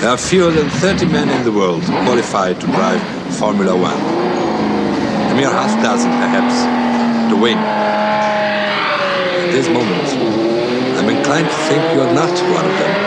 There are fewer than 30 men in the world qualified to drive Formula One. A mere half dozen, perhaps, to win. At this moment, I'm inclined to think you are not one of them.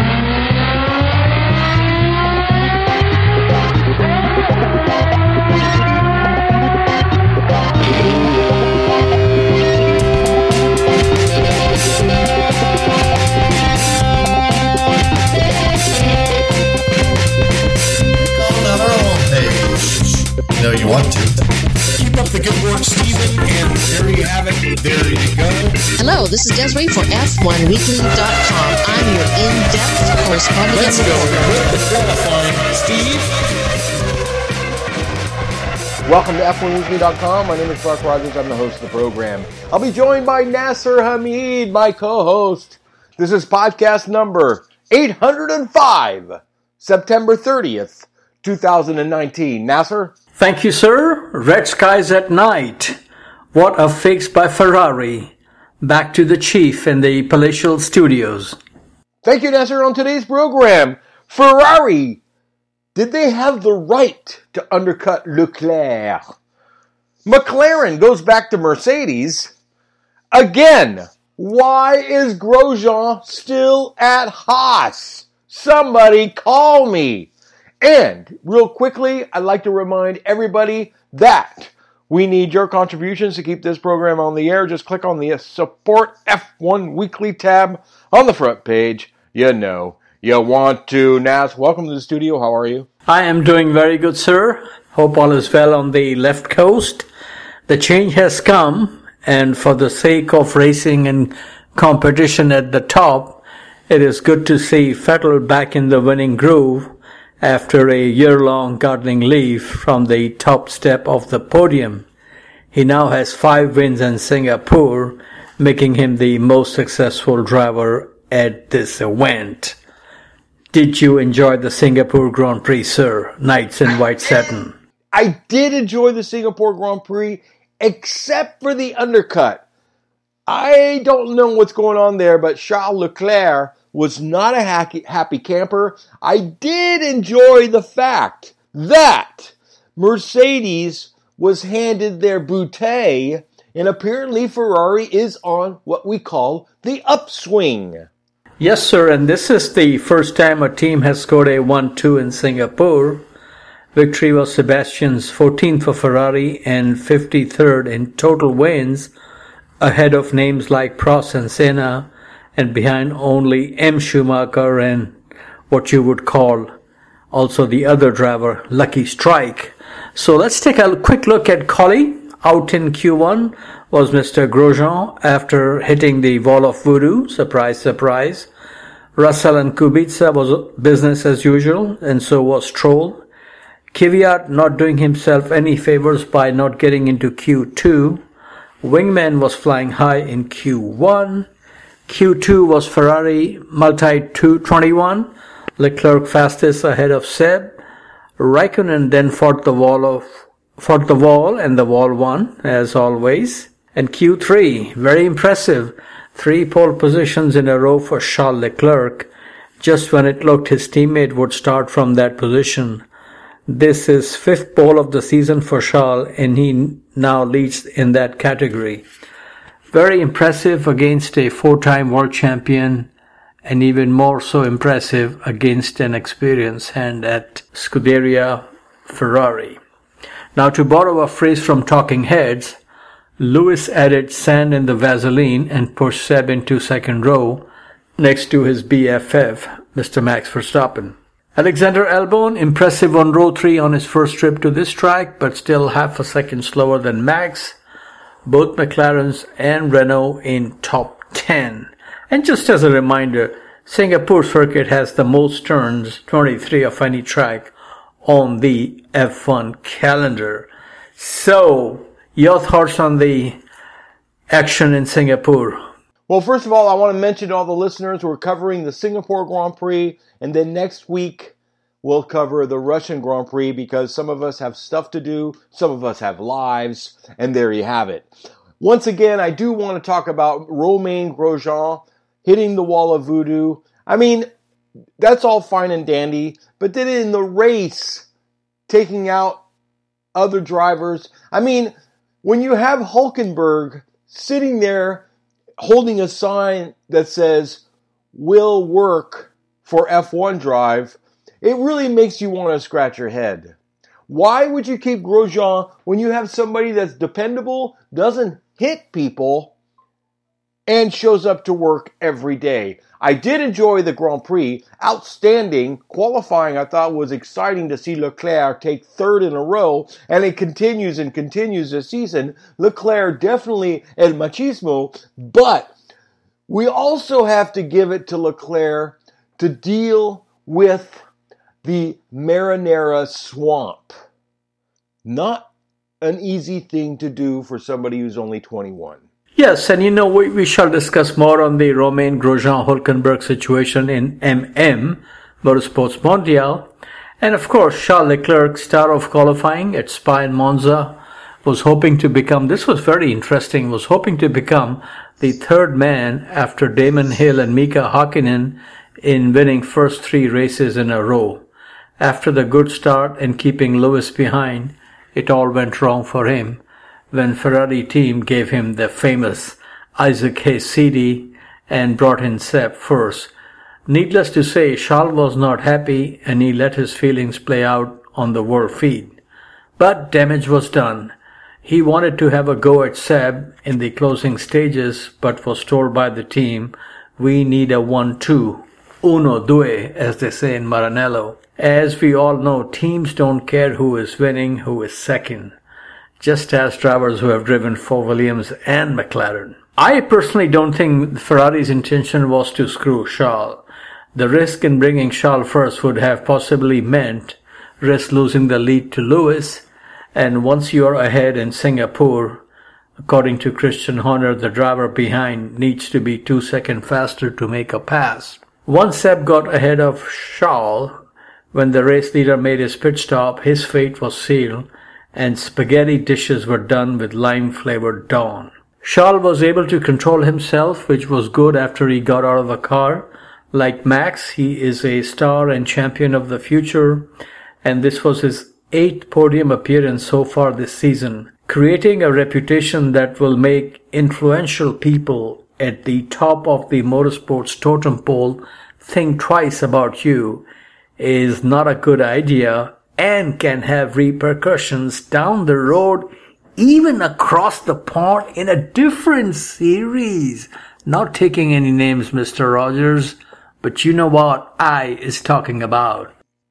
No, you want to. Keep up the good work, Stephen, and there you have it. There you go. Hello, this is Desiree for F1Weekly.com. I'm your in-depth correspondent. Let's go with the qualifying, Steve. Welcome to F1Weekly.com. My name is Clark Rogers. I'm the host of the program. I'll be joined by Nasser Hamid, my co-host. This is podcast number 805, September 30th, 2019. Nasser? Thank you, sir. Red skies at night. What a fix by Ferrari. Back to the chief in the palatial studios. Thank you, Nasser. On today's program, Ferrari, did they have the right to undercut Leclerc? McLaren goes back to Mercedes. Again, why is Grosjean still at Haas? Somebody call me. And, real quickly, I'd like to remind everybody that we need your contributions to keep this program on the air. Just click on the Support F1 Weekly tab on the front page. You know you want to. Nas, welcome to the studio. How are you? I am doing very good, sir. Hope all is well on the left coast. The change has come, and for the sake of racing and competition at the top, it is good to see Vettel back in the winning groove after a year-long gardening leave from the top step of the podium. He now has 5 wins in Singapore, making him the most successful driver at this event. Did you enjoy the Singapore Grand Prix, sir? Knights in white satin. I did enjoy the Singapore Grand Prix, except for the undercut. I don't know what's going on there, but Charles Leclerc was not a happy camper. I did enjoy the fact that Mercedes was handed their bouquet, and apparently Ferrari is on what we call the upswing. Yes, sir, and this is the first time a team has scored a 1-2 in Singapore. Victory was Sebastian's 14th for Ferrari and 53rd in total wins, ahead of names like Prost and Senna, and behind only M. Schumacher and what you would call also the other driver, Lucky Strike. So let's take a quick look at quali. Out in Q1 was Mr. Grosjean after hitting the wall of voodoo. Surprise, surprise. Russell and Kubica was business as usual, and so was Stroll. Kvyat not doing himself any favors by not getting into Q2. Wingman was flying high in Q1. Q2 was Ferrari multi-221, Leclerc fastest ahead of Seb. Raikkonen then fought the wall and the wall won, as always. And Q3, very impressive, 3 pole positions in a row for Charles Leclerc, just when it looked his teammate would start from that position. This is 5th pole of the season for Charles, and he now leads in that category. Very impressive against a 4-time world champion, and even more so impressive against an experienced hand at Scuderia Ferrari. Now, to borrow a phrase from Talking Heads, Lewis added sand in the Vaseline and pushed Seb into second row next to his BFF, Mr. Max Verstappen. Alexander Albon, impressive on row 3 on his first trip to this track, but still half a second slower than Max. Both McLarens and Renault in top 10. And just as a reminder, Singapore circuit has the most turns, 23 of any track, on the F1 calendar. So, your thoughts on the action in Singapore? Well, first of all, I want to mention to all the listeners we're covering the Singapore Grand Prix, and then next week we'll cover the Russian Grand Prix because some of us have stuff to do, some of us have lives, and there you have it. Once again, I do want to talk about Romain Grosjean hitting the wall of voodoo. I mean, that's all fine and dandy. But then in the race, taking out other drivers. I mean, when you have Hülkenberg sitting there holding a sign that says, will work for F1 drive, it really makes you want to scratch your head. Why would you keep Grosjean when you have somebody that's dependable, doesn't hit people, and shows up to work every day? I did enjoy the Grand Prix. Outstanding. Qualifying, I thought, was exciting to see Leclerc take third in a row, and it continues and continues this season. Leclerc definitely el machismo, but we also have to give it to Leclerc to deal with the Marinara swamp. Not an easy thing to do for somebody who's only 21. Yes, and we shall discuss more on the Romain Grosjean-Hülkenberg situation in Motorsports Mondial. And of course, Charles Leclerc, star of qualifying at Spa and Monza, was hoping to become the third man after Damon Hill and Mika Hakkinen in winning first 3 races in a row. After the good start and keeping Lewis behind, it all went wrong for him when Ferrari team gave him the famous Isaac Hayes-CD and brought in Seb first. Needless to say, Charles was not happy and he let his feelings play out on the world feed. But damage was done. He wanted to have a go at Seb in the closing stages, but was told by the team, we need a 1-2, uno, due, as they say in Maranello. As we all know, teams don't care who is winning, who is second, just as drivers who have driven for Williams and McLaren. I personally don't think Ferrari's intention was to screw Charles. The risk in bringing Charles first would have possibly meant risk losing the lead to Lewis, and once you are ahead in Singapore, according to Christian Horner, the driver behind needs to be 2 seconds faster to make a pass. Once Seb got ahead of Charles, when the race leader made his pit stop, his fate was sealed, and spaghetti dishes were done with lime-flavored Dawn. Charles was able to control himself, which was good after he got out of the car. Like Max, he is a star and champion of the future, and this was his 8th podium appearance so far this season, creating a reputation that will make influential people at the top of the motorsports totem pole think twice about you is not a good idea and can have repercussions down the road, even across the pond in a different series. Not taking any names, Mr. Rogers, but you know what I is talking about.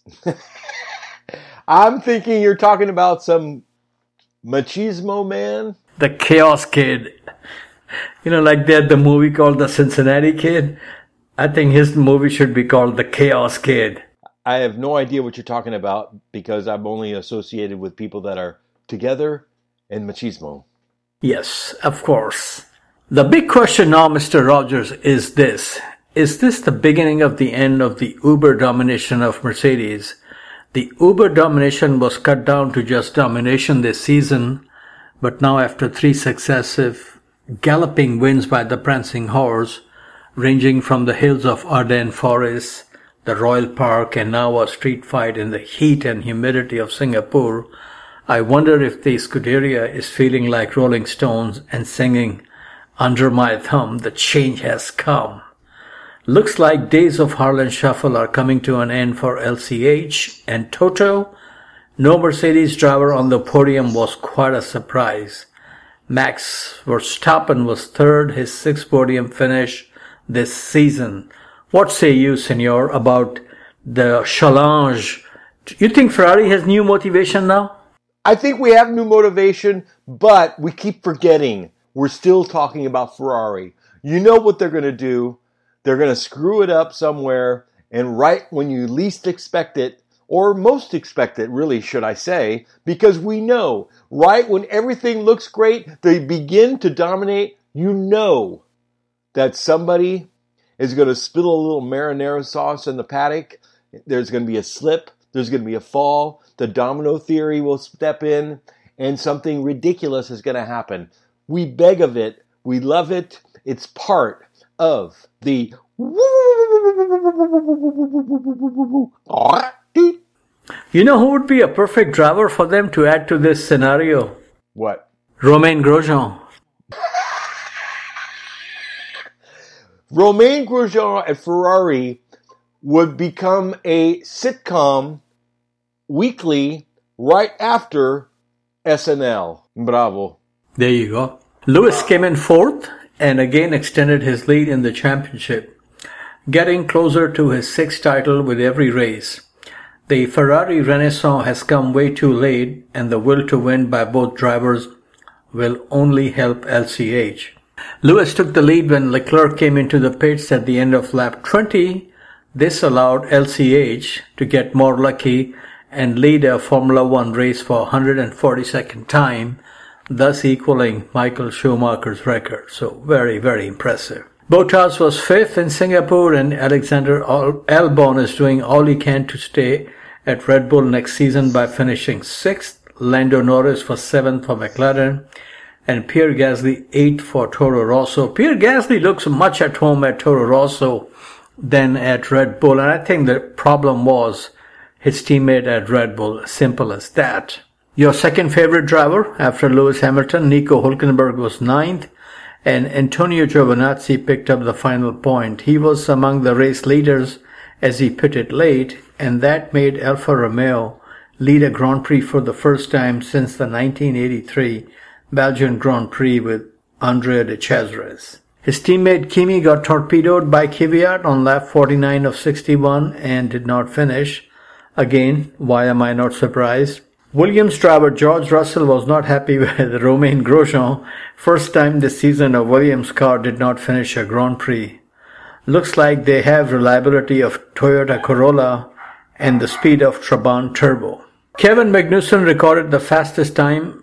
I'm thinking you're talking about some machismo man. The Chaos Kid. Like they had the movie called The Cincinnati Kid. I think his movie should be called The Chaos Kid. I have no idea what you're talking about because I'm only associated with people that are together and machismo. Yes, of course. The big question now, Mr. Rogers, is this. Is this the beginning of the end of the uber domination of Mercedes? The uber domination was cut down to just domination this season, but now after 3 successive galloping wins by the prancing horse, ranging from the hills of Ardennes Forest, the Royal Park, and now a street fight in the heat and humidity of Singapore, I wonder if the Scuderia is feeling like Rolling Stones and singing, "Under my thumb, the change has come." Looks like days of Harlan Shuffle are coming to an end for LCH and Toto. No Mercedes driver on the podium was quite a surprise. Max Verstappen was third, his 6th podium finish this season. What say you, Senor, about the challenge? You think Ferrari has new motivation now? I think we have new motivation, but we keep forgetting we're still talking about Ferrari. You know what they're going to do. They're going to screw it up somewhere, and right when you least expect it, or most expect it, really, should I say, because we know, right when everything looks great, they begin to dominate, you know that somebody is going to spill a little marinara sauce in the paddock. There's going to be a slip. There's going to be a fall. The domino theory will step in, and something ridiculous is going to happen. We beg of it. We love it. It's part of the You know who would be a perfect driver for them to add to this scenario? What? Romain Grosjean. Romain Grosjean at Ferrari would become a sitcom weekly right after SNL. Bravo. There you go. Lewis came in fourth and again extended his lead in the championship, getting closer to his sixth title with every race. The Ferrari Renaissance has come way too late, and the will to win by both drivers will only help LCH. Lewis took the lead when Leclerc came into the pits at the end of lap 20. This allowed LCH to get more lucky and lead a Formula One race for 142nd time, thus equaling Michael Schumacher's record. So very, very impressive. Bottas was fifth in Singapore, and Alexander Albon is doing all he can to stay at Red Bull next season by finishing sixth. Lando Norris was seventh for McLaren, and Pierre Gasly eighth for Toro Rosso. Pierre Gasly looks much at home at Toro Rosso than at Red Bull, and I think the problem was his teammate at Red Bull. Simple as that. Your second favorite driver after Lewis Hamilton, Nico Hülkenberg, was ninth, and Antonio Giovinazzi picked up the final point. He was among the race leaders as he pitted late, and that made Alfa Romeo lead a Grand Prix for the first time since the 1983 Belgian Grand Prix with Andrea de Cesaris. His teammate Kimi got torpedoed by Kvyat on lap 49 of 61 and did not finish. Again, why am I not surprised? Williams driver George Russell was not happy with Romain Grosjean. First time this season a Williams car did not finish a Grand Prix. Looks like they have reliability of Toyota Corolla and the speed of Trabant Turbo. Kevin Magnussen recorded the fastest time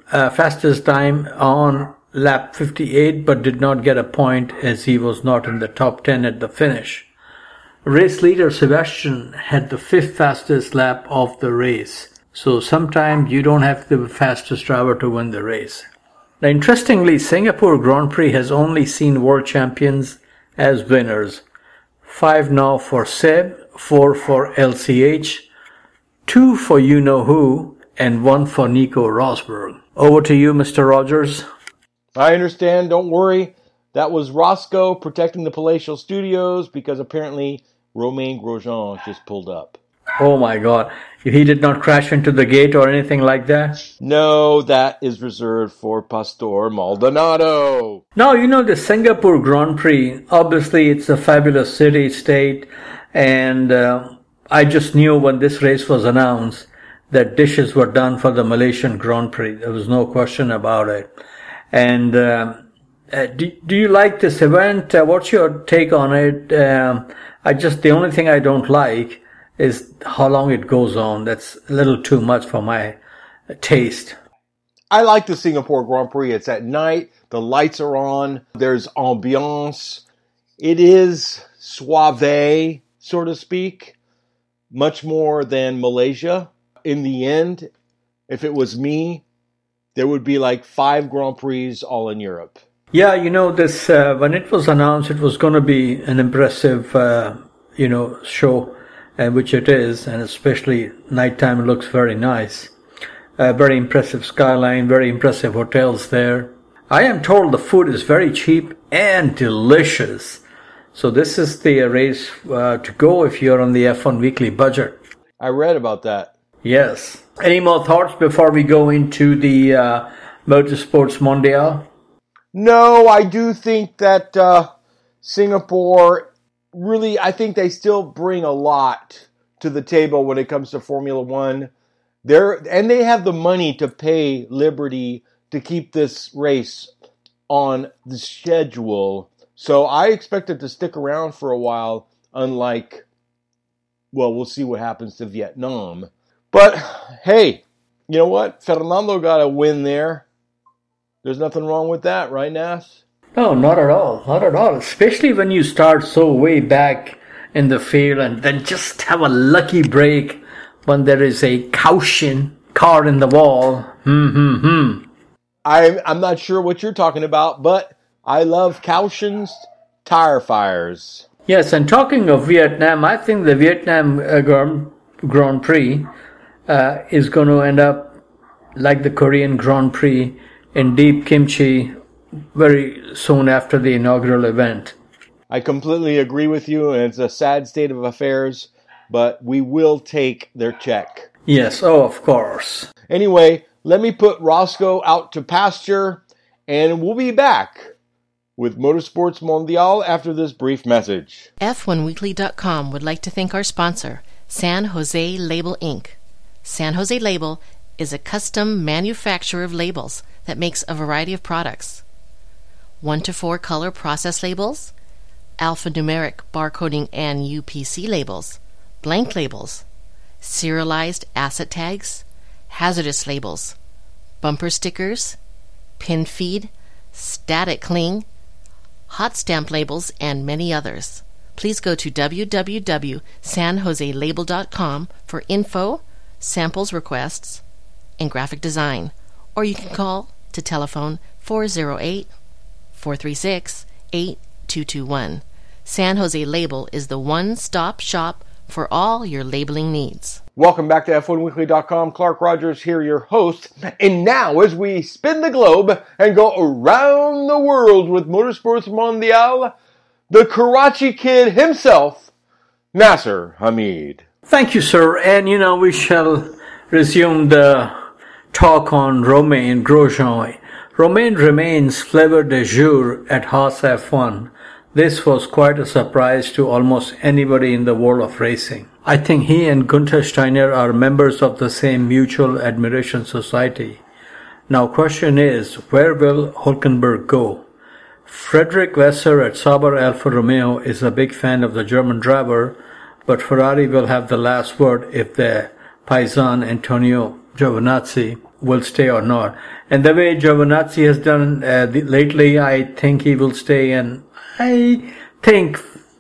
on lap 58, but did not get a point as he was not in the top 10 at the finish. Race leader Sebastian had the fifth fastest lap of the race. So sometimes you don't have the fastest driver to win the race. Now, interestingly, Singapore Grand Prix has only seen world champions as winners. 5 now for Seb, 4 for LCH, 2 for you-know-who, and 1 for Nico Rosberg. Over to you, Mr. Rogers. I understand. Don't worry. That was Roscoe protecting the Palatial Studios because apparently Romain Grosjean just pulled up. Oh my God. He did not crash into the gate or anything like that? No, that is reserved for Pastor Maldonado. Now, you know, the Singapore Grand Prix, obviously it's a fabulous city, state, and I just knew when this race was announced that dishes were done for the Malaysian Grand Prix. There was no question about it. And do you like this event? What's your take on it? The only thing I don't like is how long it goes on. That's a little too much for my taste. I like the Singapore Grand Prix. It's at night. The lights are on. There's ambiance. It is suave, so to speak, much more than Malaysia. In the end, if it was me, there would be like 5 Grand Prix all in Europe. Yeah, you know, this when it was announced, it was going to be an impressive, show. Which it is, and especially nighttime looks very nice. Very impressive skyline, very impressive hotels there. I am told the food is very cheap and delicious. So this is the race to go if you're on the F1 Weekly budget. I read about that. Yes. Any more thoughts before we go into the Motorsports Mondial? No, I do think that Singapore... Really, I think they still bring a lot to the table when it comes to Formula One. They have the money to pay Liberty to keep this race on the schedule. So I expect it to stick around for a while, unlike, well, we'll see what happens to Vietnam. But, hey, you know what? Fernando got a win there. There's nothing wrong with that, right, Nas? No, not at all. Not at all. Especially when you start so way back in the field and then just have a lucky break when there is a caution card in the wall. I'm not sure what you're talking about, but I love cautions, tire fires. Yes, and talking of Vietnam, I think the Vietnam Grand Prix is going to end up like the Korean Grand Prix in deep kimchi very soon after the inaugural event. I completely agree with you, and it's a sad state of affairs, but we will take their check. Yes, oh, of course. Anyway, let me put Roscoe out to pasture, and we'll be back with Motorsports Mondial after this brief message. F1Weekly.com would like to thank our sponsor, San Jose Label Inc. San Jose Label is a custom manufacturer of labels that makes a variety of products. 1 to 4 color process labels, alphanumeric barcoding and UPC labels, blank labels, serialized asset tags, hazardous labels, bumper stickers, pin feed, static cling, hot stamp labels, and many others. Please go to www.sanjoselabel.com for info, samples requests, and graphic design, or you can call to telephone 408-436-8221. San Jose Label is the one-stop shop for all your labeling needs. Welcome back to F1Weekly.com. Clark Rogers here, your host. And now, as we spin the globe and go around the world with Motorsports Mondial, the Karachi Kid himself, Nasser Hamid. Thank you, sir. And, we shall resume the talk on Romain Grosjean. Romain remains flavor de jour at Haas F1. This was quite a surprise to almost anybody in the world of racing. I think he and Gunther Steiner are members of the same Mutual Admiration Society. Now, question is, where will Hülkenberg go? Frederick Vasseur at Sauber Alfa Romeo is a big fan of the German driver, but Ferrari will have the last word if the Paisan Antonio Giovinazzi will stay or not. And the way Giovinazzi has done lately, I think he will stay, and I think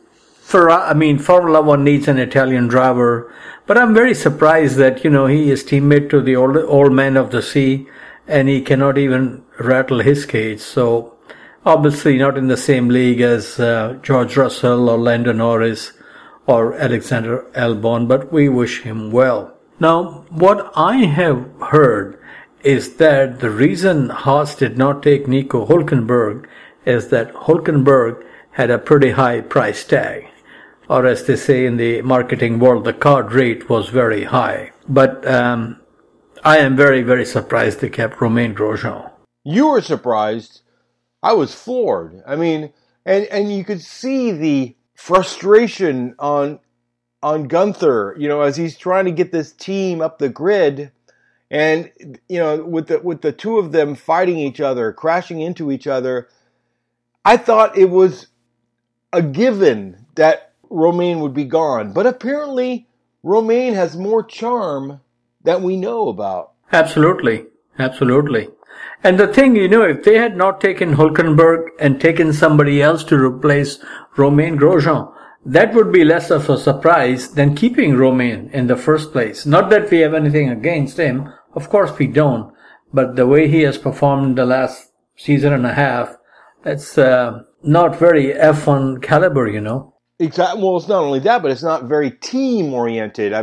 Formula One needs an Italian driver, but I'm very surprised that, he is teammate to the old man of the sea, and he cannot even rattle his cage. So, obviously not in the same league as George Russell or Lando Norris or Alexander Albon, but we wish him well. Now, what I have heard is that the reason Haas did not take Nico Hülkenberg is that Hülkenberg had a pretty high price tag. Or as they say in the marketing world, the card rate was very high. But I am very, very surprised they kept Romain Grosjean. You were surprised. I was floored. And you could see the frustration on Gunther, as he's trying to get this team up the grid. And, with the two of them fighting each other, crashing into each other, I thought it was a given that Romain would be gone. But apparently, Romain has more charm that we know about. Absolutely. Absolutely. And the thing, if they had not taken Hülkenberg and taken somebody else to replace Romain Grosjean, that would be less of a surprise than keeping Romain in the first place. Not that we have anything against him. Of course we don't. But the way he has performed the last season and a half, that's not very F1 caliber, Exactly. Well, it's not only that, but it's not very team-oriented.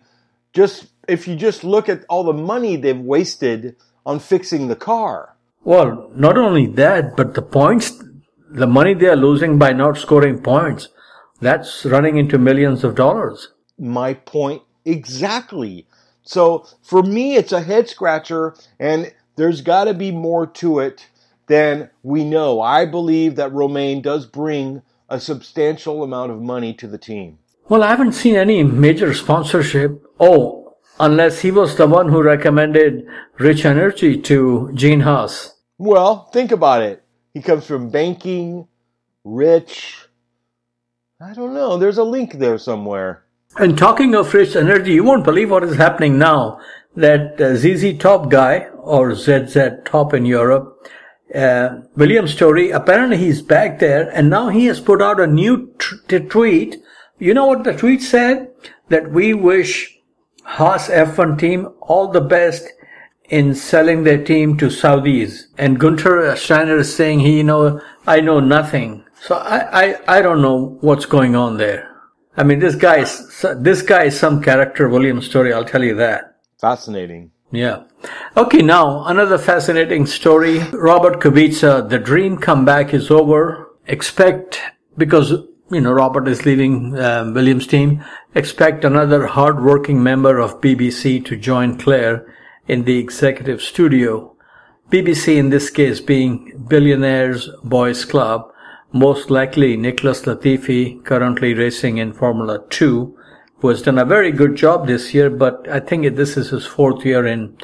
If you just look at all the money they've wasted on fixing the car. Well, not only that, but the money they are losing by not scoring points, that's running into millions of dollars. My point exactly. So for me, it's a head-scratcher, and there's got to be more to it than we know. I believe that Romain does bring a substantial amount of money to the team. Well, I haven't seen any major sponsorship. Oh, unless he was the one who recommended Rich Energy to Gene Haas. Well, think about it. He comes from banking, rich. I don't know. There's a link there somewhere. And talking of Rich Energy, you won't believe what is happening now. That ZZ Top guy, or ZZ Top in Europe, William Story, apparently he's back there, and now he has put out a new tweet. You know what the tweet said? That we wish Haas F1 team all the best in selling their team to Saudis. And Gunther Steiner is saying, I know nothing. So I don't know what's going on there. I mean, this guy is some character Williams story, I'll tell you that. Fascinating. Yeah. Okay, now another fascinating story. Robert Kubica, the dream comeback is over. Because Robert is leaving Williams' team, expect another hard-working member of BBC to join Claire in the executive studio. BBC in this case being Billionaires Boys Club, most likely Nicholas Latifi, currently racing in Formula 2, who has done a very good job this year, but I think this is his 4th year in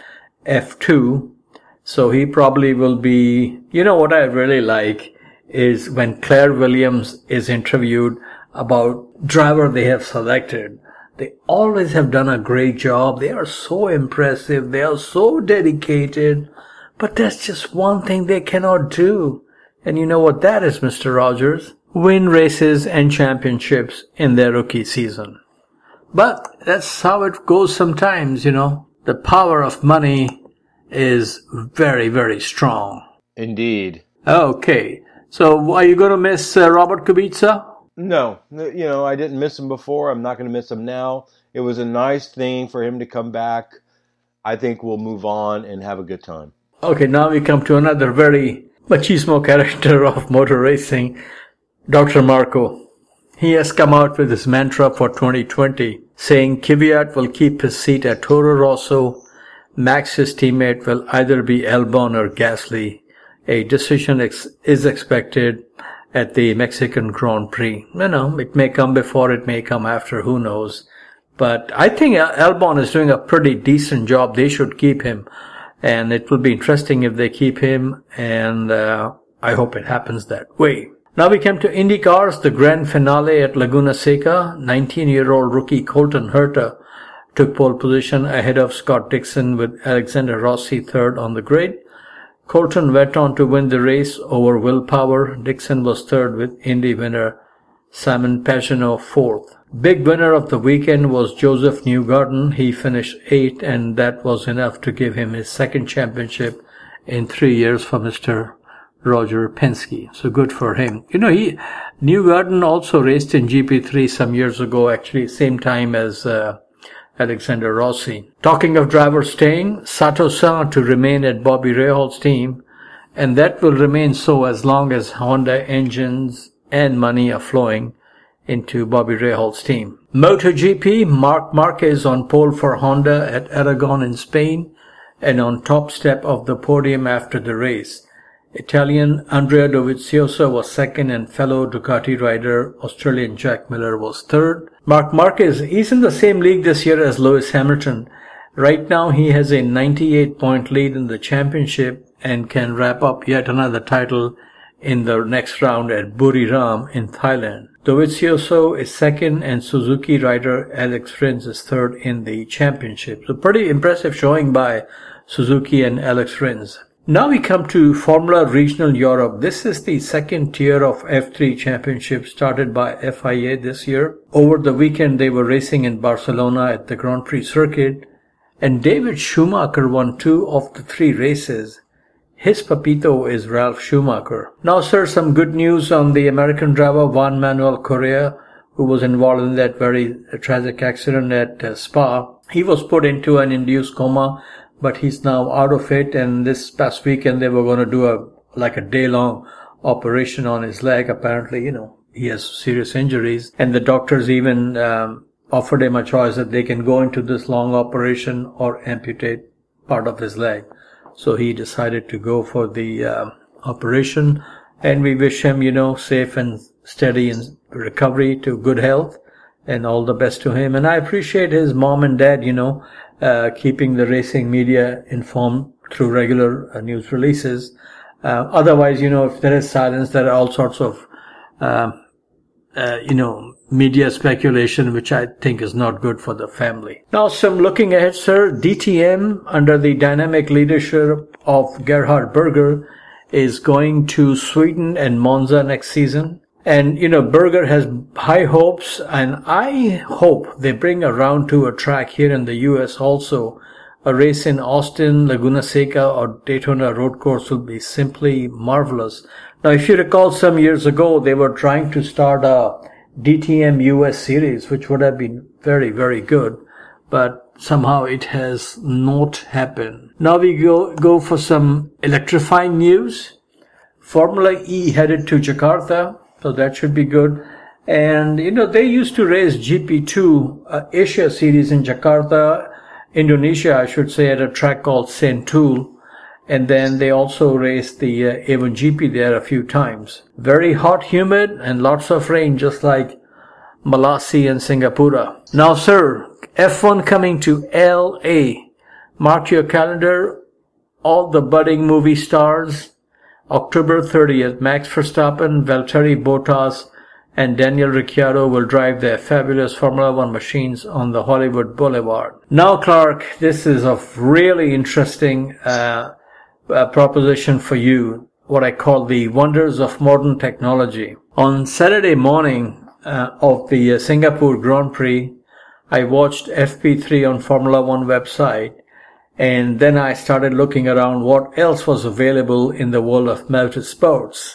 F2, so he probably will be, what I really like is when Claire Williams is interviewed about driver they have selected. They always have done a great job. They are so impressive. They are so dedicated, but that's just one thing they cannot do. And you know what that is, Mr. Rogers? Win races and championships in their rookie season. But that's how it goes sometimes, The power of money is very, very strong. Indeed. Okay. So are you going to miss Robert Kubica? No. I didn't miss him before. I'm not going to miss him now. It was a nice thing for him to come back. I think we'll move on and have a good time. Okay, now we come to another very machismo character of motor racing, Dr. Marco. He has come out with his mantra for 2020, saying Kvyat will keep his seat at Toro Rosso. Max, his teammate, will either be Albon or Gasly. A decision is expected at the Mexican Grand Prix. It may come before, it may come after, who knows. But I think Albon is doing a pretty decent job. They should keep him. And it will be interesting if they keep him, and I hope it happens that way. Now we come to Indy Cars, the grand finale at Laguna Seca. 19-year-old rookie Colton Herta took pole position ahead of Scott Dixon with Alexander Rossi third on the grid. Colton went on to win the race over Will Power. Dixon was third with Indy winner Simon Pagenaud fourth. Big winner of the weekend was Joseph Newgarden. He finished 8th, and that was enough to give him his second championship in 3 years for Mr. Roger Penske. So good for him. Newgarden also raced in GP3 some years ago, actually same time as Alexander Rossi. Talking of drivers staying, Sato-san to remain at Bobby Rahal's team, and that will remain so as long as Honda engines and money are flowing into Bobby Rahal's team. MotoGP, Marc Marquez on pole for Honda at Aragon in Spain and on top step of the podium after the race. Italian Andrea Dovizioso was second and fellow Ducati rider Australian Jack Miller was third. Marc Marquez, he's in the same league this year as Lewis Hamilton. Right now he has a 98-point lead in the championship and can wrap up yet another title in the next round at Buriram in Thailand. Dovizioso is second and Suzuki rider Alex Rins is third in the championship. So pretty impressive showing by Suzuki and Alex Rins. Now we come to Formula Regional Europe. This is the second tier of F3 championship started by FIA this year. Over the weekend they were racing in Barcelona at the Grand Prix circuit, and David Schumacher won 2 of the 3 races. His papito is Ralph Schumacher. Now, sir, some good news on the American driver Juan Manuel Correa, who was involved in that very tragic accident at Spa. He was put into an induced coma, but he's now out of it, and this past weekend they were going to do a day-long operation on his leg. Apparently, he has serious injuries, and the doctors even offered him a choice that they can go into this long operation or amputate part of his leg. So he decided to go for the operation, and we wish him, safe and steady in recovery to good health, and all the best to him. And I appreciate his mom and dad, keeping the racing media informed through regular news releases. Otherwise, if there is silence, there are all sorts of, media speculation, which I think is not good for the family. Now, some looking ahead, sir. DTM, under the dynamic leadership of Gerhard Berger, is going to Sweden and Monza next season. And, Berger has high hopes, and I hope they bring a round to a track here in the U.S. also. A race in Austin, Laguna Seca, or Daytona road course will be simply marvelous. Now, if you recall, some years ago, they were trying to start a DTM US series, which would have been very, very good, but somehow it has not happened. Now we go for some electrifying news. Formula E headed to Jakarta, so that should be good. And, they used to race GP2 Asia series in Jakarta, Indonesia, I should say, at a track called Sentul. And then they also raced the A1 GP there a few times. Very hot, humid, and lots of rain, just like Malasi and Singapura. Now, sir, F1 coming to LA. Mark your calendar. All the budding movie stars. October 30th, Max Verstappen, Valtteri Bottas, and Daniel Ricciardo will drive their fabulous Formula One machines on the Hollywood Boulevard. Now, Clark, this is a really interesting proposition for you, what I call the wonders of modern technology. On Saturday morning of the Singapore Grand Prix, I watched FP3 on Formula One website, and then I started looking around what else was available in the world of motorsports.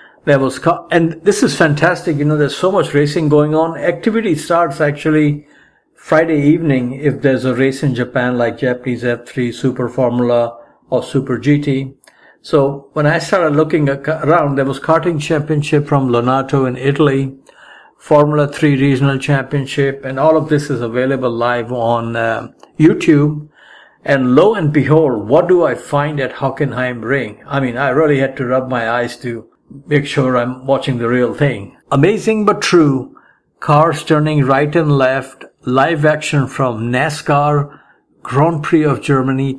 And this is fantastic, there's so much racing going on. Activity starts actually Friday evening if there's a race in Japan like Japanese F3, Super Formula, or Super GT. So when I started looking around, there was karting championship from Lonato in Italy, Formula 3 regional championship, and all of this is available live on YouTube. And lo and behold, what do I find at Hockenheim Ring? I mean, I really had to rub my eyes to make sure I'm watching the real thing. Amazing but true. Cars turning right and left. Live action from NASCAR Grand Prix of Germany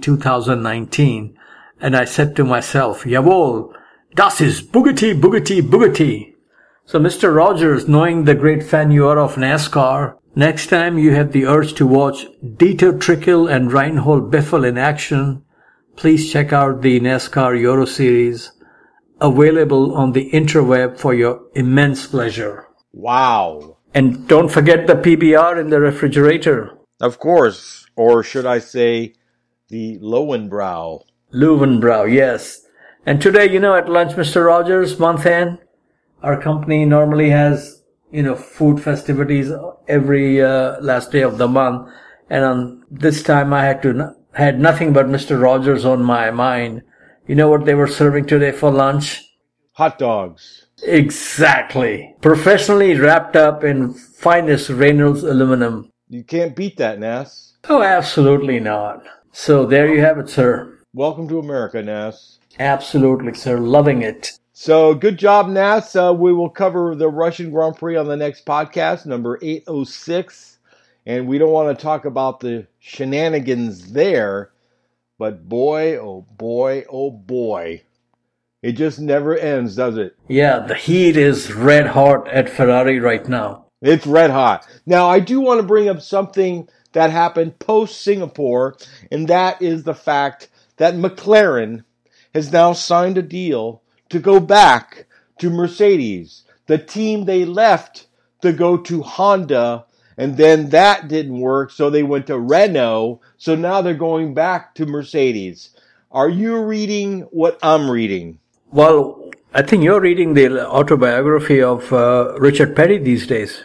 2019. And I said to myself, jawohl, das ist Bugatti, Bugatti, Bugatti. So Mr. Rogers, knowing the great fan you are of NASCAR, next time you have the urge to watch Dieter Trickle and Reinhold Biffle in action, please check out the NASCAR Euro Series, available on the interweb for your immense pleasure. Wow. And don't forget the PBR in the refrigerator. Of course. Or should I say, the Lowenbrow. Löwenbräu, yes. And today, at lunch, Mr. Rogers, month end, our company normally has, food festivities every last day of the month. And on this time, I had nothing but Mr. Rogers on my mind. You know what they were serving today for lunch? Hot dogs. Exactly. Professionally wrapped up in finest Reynolds aluminum. You can't beat that, Nas. Oh, absolutely not. So there you have it, sir. Welcome to America, Nas. Absolutely, sir. Loving it. So good job, Nas. We will cover the Russian Grand Prix on the next podcast, number 806. And we don't want to talk about the shenanigans there. But boy, oh boy, oh boy. It just never ends, does it? Yeah, the heat is red hot at Ferrari right now. It's red hot. Now, I do want to bring up something that happened post-Singapore, and that is the fact that McLaren has now signed a deal to go back to Mercedes, the team they left to go to Honda, and then that didn't work, so they went to Renault, so now they're going back to Mercedes. Are you reading what I'm reading? Well, I think you're reading the autobiography of Richard Petty these days.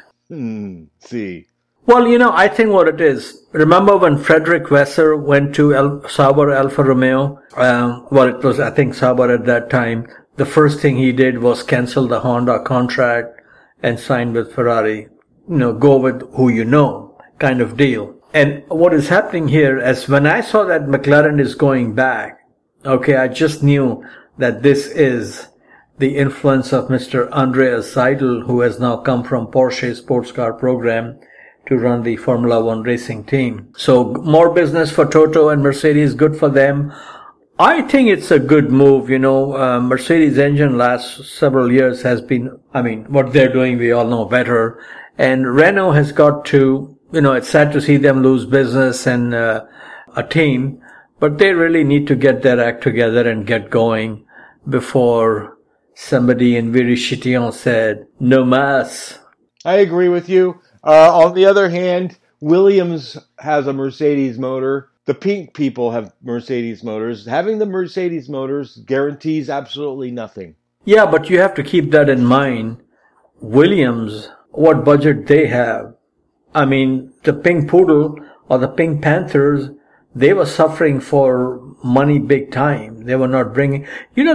See. Well, I think what it is. Remember when Frederick Vasseur went to Sauber Alfa Romeo? It was, I think, Sauber at that time. The first thing he did was cancel the Honda contract and sign with Ferrari. Go with who you know, kind of deal. And what is happening here is when I saw that McLaren is going back, okay, I just knew that this is the influence of Mr. Andreas Seidl, who has now come from Porsche sports car program to run the Formula One racing team. So more business for Toto and Mercedes, good for them. I think it's a good move. Mercedes engine last several years has been, what they're doing, we all know better. And Renault has got to, it's sad to see them lose business and a team, but they really need to get their act together and get going before somebody in Viry-Châtillon said, no mas. I agree with you. On the other hand, Williams has a Mercedes motor. The pink people have Mercedes motors. Having the Mercedes motors guarantees absolutely nothing. Yeah, but you have to keep that in mind. Williams, what budget they have. I mean, the Pink Poodle or the Pink Panthers, they were suffering for money big time. They were not bringing,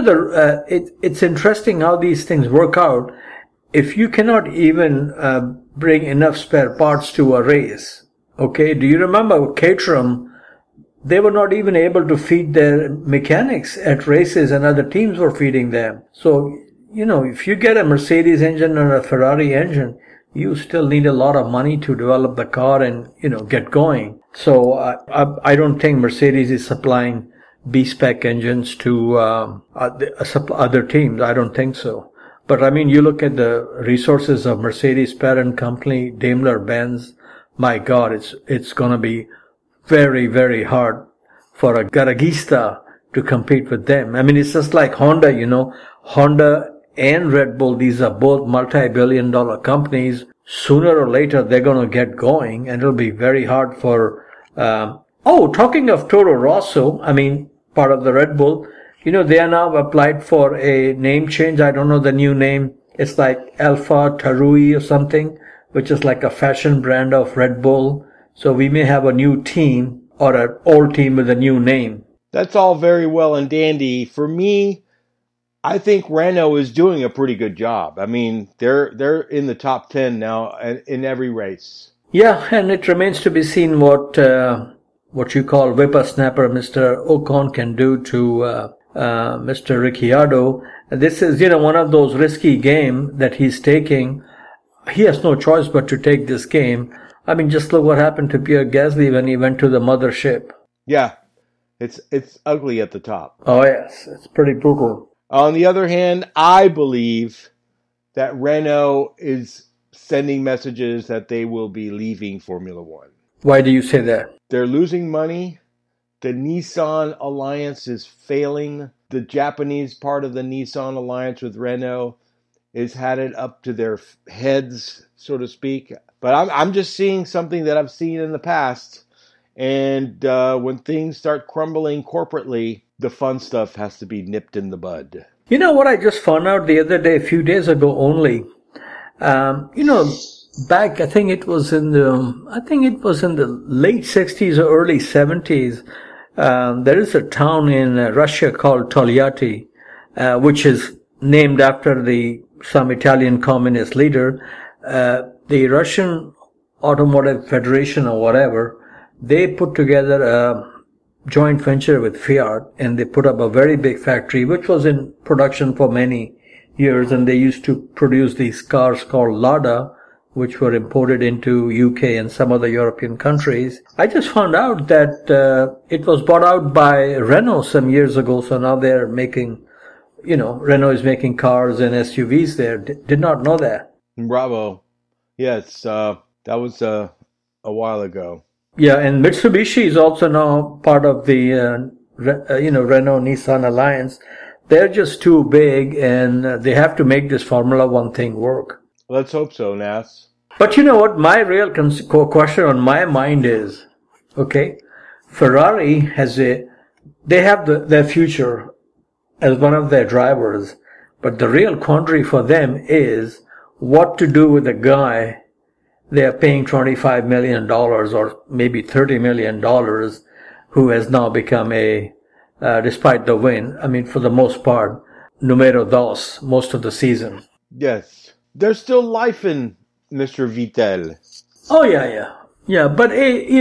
it's interesting how these things work out. If you cannot even bring enough spare parts to a race, okay? Do you remember Caterham? They were not even able to feed their mechanics at races, and other teams were feeding them. So, if you get a Mercedes engine or a Ferrari engine, you still need a lot of money to develop the car and, get going. So I don't think Mercedes is supplying B-spec engines to other teams. I don't think so. But I mean, you look at the resources of Mercedes parent company, Daimler-Benz. My God, it's going to be very, very hard for a Garagista to compete with them. I mean, it's just like Honda, Honda and Red Bull, these are both multi-billion-dollar companies. Sooner or later, they're going to get going, and it'll be very hard for... talking of Toro Rosso, I mean, part of the Red Bull, they are now applied for a name change. I don't know the new name. It's like Alpha Tarui or something, which is like a fashion brand of Red Bull. So we may have a new team or an old team with a new name. That's all very well and dandy. For me, I think Renault is doing a pretty good job. I mean, they're in the top 10 now in every race. Yeah, and it remains to be seen what you call whippersnapper Mr. Ocon can do to Mr. Ricciardo. This is, one of those risky game that he's taking. He has no choice but to take this game. I mean, just look what happened to Pierre Gasly when he went to the mothership. Yeah, it's ugly at the top. Oh, yes, it's pretty brutal. On the other hand, I believe that Renault is sending messages that they will be leaving Formula One. Why do you say that? They're losing money. The Nissan alliance is failing. The Japanese part of the Nissan alliance with Renault is had it up to their heads, so to speak. But I'm just seeing something that I've seen in the past. And when things start crumbling corporately, the fun stuff has to be nipped in the bud. You know what I just found out the other day, a few days ago only? Back, I think it was in the late 60s or early 70s. There is a town in Russia called Tolyatti, which is named after some Italian communist leader. The Russian Automotive Federation or whatever, they put together a joint venture with Fiat, and they put up a very big factory, which was in production for many years, and they used to produce these cars called Lada, which were imported into UK and some other European countries. I just found out that it was bought out by Renault some years ago, so now they're making, Renault is making cars and SUVs there. Did not know that. Bravo. Yes, that was a while ago. Yeah, and Mitsubishi is also now part of the, Renault-Nissan alliance. They're just too big, and they have to make this Formula One thing work. Let's hope so, Nas. But you know what? My real question on my mind is, okay, Ferrari they have their future as one of their drivers, but the real quandary for them is what to do with a guy they're paying $25 million or maybe $30 million who has now become despite the win, I mean, for the most part, numero dos, most of the season. Yes. There's still life in Mr. Vettel. Oh, yeah. Yeah, but,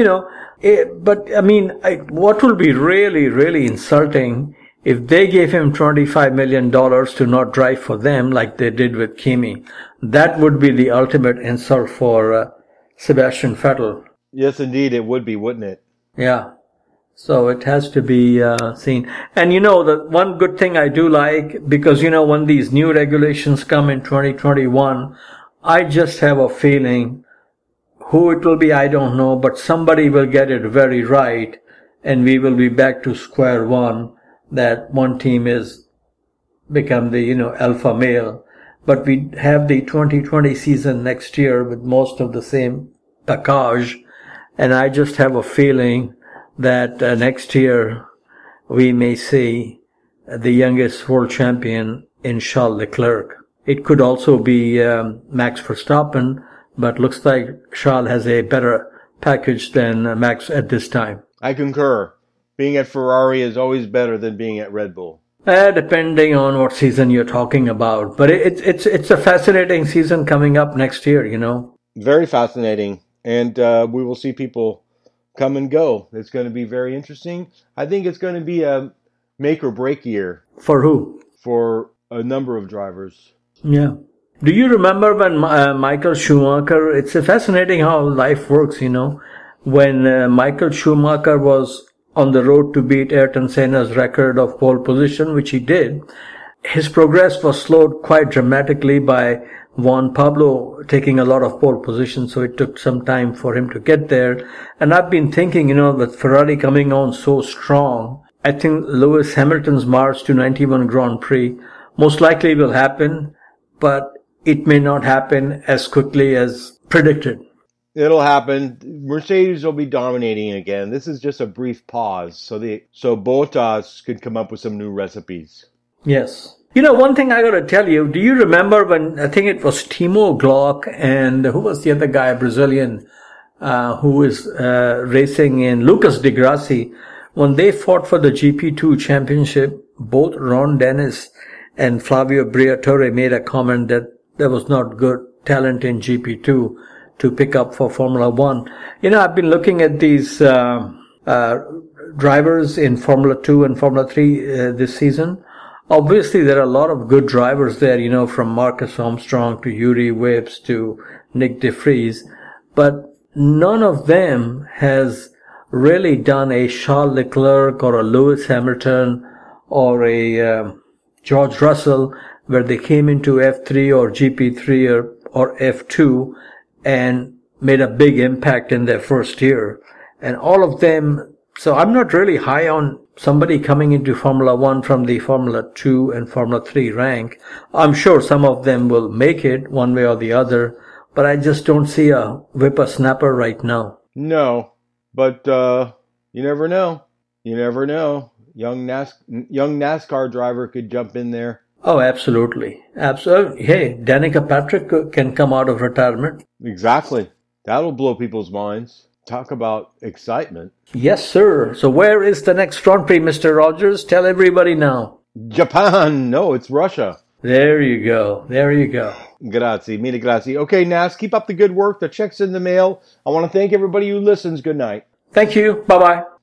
what will be really, really insulting if they gave him $25 million to not drive for them like they did with Kimi. That would be the ultimate insult for Sebastian Vettel. Yes, indeed, it would be, wouldn't it? Yeah. So it has to be seen. And the one good thing I do like, because when these new regulations come in 2021, I just have a feeling who it will be, I don't know, but somebody will get it very right, and we will be back to square one, that one team is become the, alpha male. But we have the 2020 season next year with most of the same package, and I just have a feeling that next year we may see the youngest world champion in Charles Leclerc. It could also be Max Verstappen, but looks like Charles has a better package than Max at this time. I concur. Being at Ferrari is always better than being at Red Bull. Depending on what season you're talking about. But it's a fascinating season coming up next year, you know. Very fascinating. And we will see people come and go. It's going to be very interesting. I think it's going to be a make or break year. For who? For a number of drivers. Yeah. Do you remember when Michael Schumacher, it's fascinating how life works, you know. When Michael Schumacher was on the road to beat Ayrton Senna's record of pole position, which he did, his progress was slowed quite dramatically by Juan Pablo taking a lot of pole position, so it took some time for him to get there. And I've been thinking, you know, with Ferrari coming on so strong, I think Lewis Hamilton's march to 91 Grand Prix most likely will happen, but it may not happen as quickly as predicted. It'll happen. Mercedes will be dominating again. This is just a brief pause so Bottas could come up with some new recipes. Yes. You know, one thing I got to tell you, do you remember when, I think it was Timo Glock and who was the other guy, Brazilian, who is racing in Lucas Di Grassi, when they fought for the GP2 championship, both Ron Dennis and Flavio Briatore made a comment that there was not good talent in GP2 to pick up for Formula One. You know, I've been looking at these drivers in Formula 2 and Formula 3 this season. Obviously, there are a lot of good drivers there, you know, from Marcus Armstrong to Yuri Vips to Nick De Vries, but none of them has really done a Charles Leclerc or a Lewis Hamilton or a George Russell, where they came into F3 or GP3 or F2 and made a big impact in their first year. And all of them, so I'm not really high on somebody coming into Formula 1 from the Formula 2 and Formula 3 rank. I'm sure some of them will make it one way or the other, but I just don't see a whippersnapper right now. No, but you never know. You never know. Young NASCAR driver could jump in there. Oh, absolutely. Absolutely. Hey, Danica Patrick can come out of retirement. Exactly. That'll blow people's minds. Talk about excitement. Yes, sir. So where is the next Grand Prix, Mr. Rogers? Tell everybody now. Japan. No, it's Russia. There you go. There you go. Grazie. Mille grazie. Okay, Nas, keep up the good work. The check's in the mail. I want to thank everybody who listens. Good night. Thank you. Bye-bye.